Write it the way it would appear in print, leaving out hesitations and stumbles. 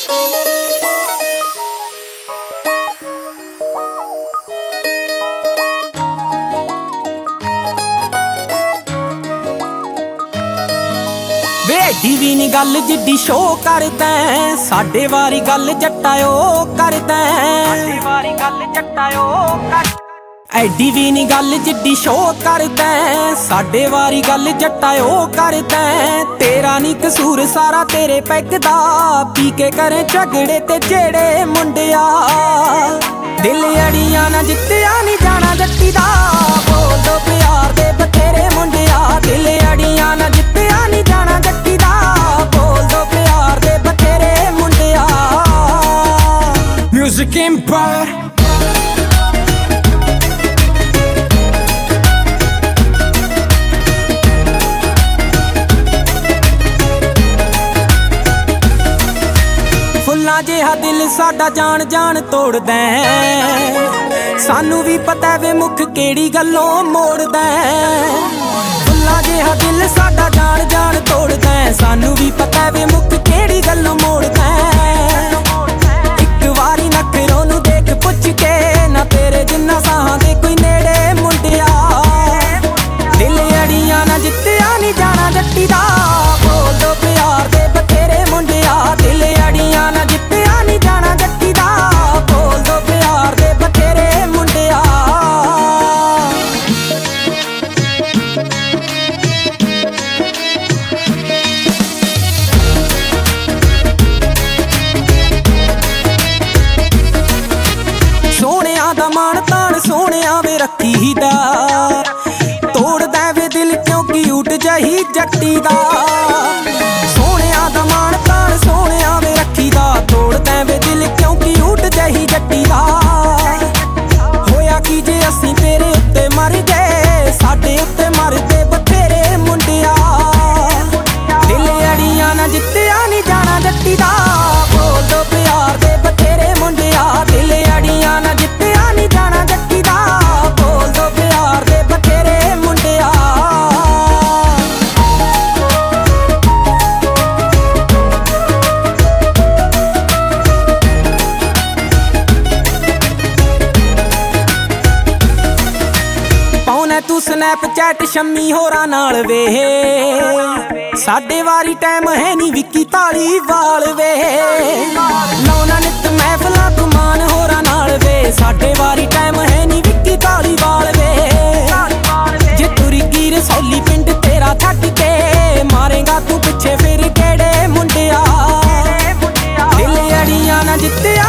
ਵੇਡੀ ਵੀ ਨੀ ਗੱਲ ਜਿੱਡੀ ਸ਼ੋਅ ਕਰਦਾ, ਸਾਡੇ ਵਾਰੀ ਗੱਲ ਜੱਟਾ ਓ ਕਰਦਾ, ਸਾਡੇ ਵਾਰੀ ਗੱਲ ਜੱਟਾ ਓ ਕਰ। ਐਡੀ ਵੀ ਨੀ ਗੱਲ ਜਿੱਡੀ ਸ਼ੋਅ ਕਰਦਾ, ਸਾਡੇ ਵਾਰੀ ਗੱਲ ਜੱਟਾ ਓ ਕਰਦਾ। ਤੇਰਾ ਨੀ ਕਸੂਰ ਸਾਰਾ ਤੇਰੇ ਪੈਗ ਦਾ, ਪੀ ਕੇ ਕਰੇ ਝਗੜੇ ਤੇ ਜਿਹੜੇ ਮੁੰਡਿਆ। ਦਿਲ ਅੜੀਆਂ ਨਾ ਜਿੱਤਿਆ ਨੀ ਜਾਣਾ ਜੱਟੀ ਦਾ, ਬੋਲ ਦੋ ਪਿਆਰ ਦੇ ਬਥੇਰੇ ਮੁੰਡਿਆ। ਦਿਲ ਅੜੀਆਂ ਨਾ ਜਿੱਤਿਆ ਨੀ ਜਾਣਾ ਜੱਟੀ ਦਾ, ਬੋਲ ਦੋ ਪਿਆਰ ਦੇ ਬਥੇਰੇ ਮੁੰਡਿਆ। Music Empire ਫੁੱਲਾਂ ਜਿਹਾ ਦਿਲ ਸਾਡਾ ਜਾਣ ਜਾਣ ਤੋੜਦਾ, ਸਾਨੂੰ ਵੀ ਪਤਾ ਵੇ ਮੁੱਖ ਕਿਹੜੀ ਗੱਲੋਂ ਮੋੜਦਾ। ਫੁੱਲਾਂ ਜਿਹਾ ਦਿਲ ਸਾਡਾ ਜਾਣ ਜਾਣ ਤੋੜਦਾ, ਸਾਨੂੰ ਵੀ ਪਤਾ ਵੇ ਮੁੱਖ ਕਿਹੜੀ ਗੱਲੋਂ ਮੋੜਦਾ। ਇੱਕ ਵਾਰੀ ਨਖਰੋਂ ਨੂੰ ਦੇਖ ਪੁੱਛ ਕੇ, ਨਾ ਤੇਰੇ ਜਿੰਨਾ ਸਾਹਾਂ ਦੇ ਕੋਈ ਨੇੜੇ ਮੁੰਡਿਆ। ਦਿਲ ਅੜੀਆਂ ਨਾ ਜਿੱਤਿਆ ਨੀ ਜਾਣਾ ਜੱਟੀ ਦਾ, ਬੋਲ ਦੋ ਪਿਆਰ ਦੇ ਬਥੇਰੇ ਮੁੰਡਿਆ। ਦਿਲ ਅੜੀਆਂ ਨਾ ਜਿੱਤਿਆ ਨੀ ਜਾਣਾ ਜੱਟੀ ਦਾ, ਬੋਲ ਦੋ ਪਿਆਰ ਦੇ ਬਥੇਰੇ ਮੁੰਡਿਆ। ਸੋਹਣਿਆਂ ਦਾ ਮਾਣ ਤਾਣ ਸੋਹਣਿਆਂ ਵੇ ਰੱਖੀ ਦਾ, ਤੋੜਦਾ ਵੇ ਦਿਲ ਕਿਉਂ ਕਿਊਟ ਜਹੀ ਜੱਟੀ ਦਾ। ਸੋਹਣਿਆਂ ਦਾ ਮਾਣ ਤਾਣ ਸੋਹਣਿਆਂ ਵੇ ਰੱਖੀ ਦਾ, ਤੋੜਦਾ ਵੇ ਦਿਲ ਕਿਉਂ ਕਿਊਟ ਜਹੀ ਜੱਟੀ ਦਾ। ਹੋਇਆ ਕੀ ਜੇ ਅਸੀਂ ਤੇਰੇ ਉੱਤੇ ਮਰ ਗਏ, ਸਾਡੇ ਉੱਤੇ ਮਰਦੇ ਬਥੇਰੇ ਮੁੰਡਿਆ। ਦਿਲ ਅੜੀਆਂ ਨਾ ਜਿੱਤਿਆ ਨੀ ਜਾਣਾ ਜੱਟੀ ਦਾ, ਬੋਲ ਦੋ ਪਿਆਰ ਦੇ ਬਥੇਰੇ ਮੁੰਡਿਆ। ਦਿਲ ਅੜੀਆਂ ਨਾ ਜਿੱਤਿਆ ਨੀ ਜਾਣਾ ਜੱਟੀ ਦਾ, ਬੋਲ ਦੋ ਪਿਆਰ ਦੇ ਬਥੇਰੇ ਮੁੰਡਿਆ। ਪਾਉਣਾ ਤੂੰ ਸਨੈਪਚੈਟ ਸ਼ੰਮੀ ਹੋਰਾਂ ਨਾਲ ਵੇ, ਸਾਡੇ ਵਾਰੀ ਟਾਈਮ ਹੈ ਨੀ ਵਿੱਕੀ ਧਾਲੀਵਾਲ ਵੇ। ਲਾਉਣਾ ਨਿੱਤ ਮਹਿਫਲਾਂ ਤੂੰ ਮਾਨ ਹੋਰਾਂ ਨਾਲ ਵੇ, ਸਾਡੇ ਵਾਰੀ ਟਾਈਮ ਹੈ ਨੀ ਵਿੱਕੀ ਧਾਲੀਵਾਲ ਵੇ। ਜੇ ਤੁਰੀ ਕੀ ਰਸੌਲੀ ਪਿੰਡ ਤੇਰਾ ਛੱਡ ਕੇ, ਮਾਰੇਗਾ ਤੂੰ ਪਿੱਛੇ ਫਿਰ ਕਿਹੜੇ ਮੁੰਡਿਆ। ਦਿਲ ਅੜੀਆਂ ਨਾ ਜਿੱਤਿਆ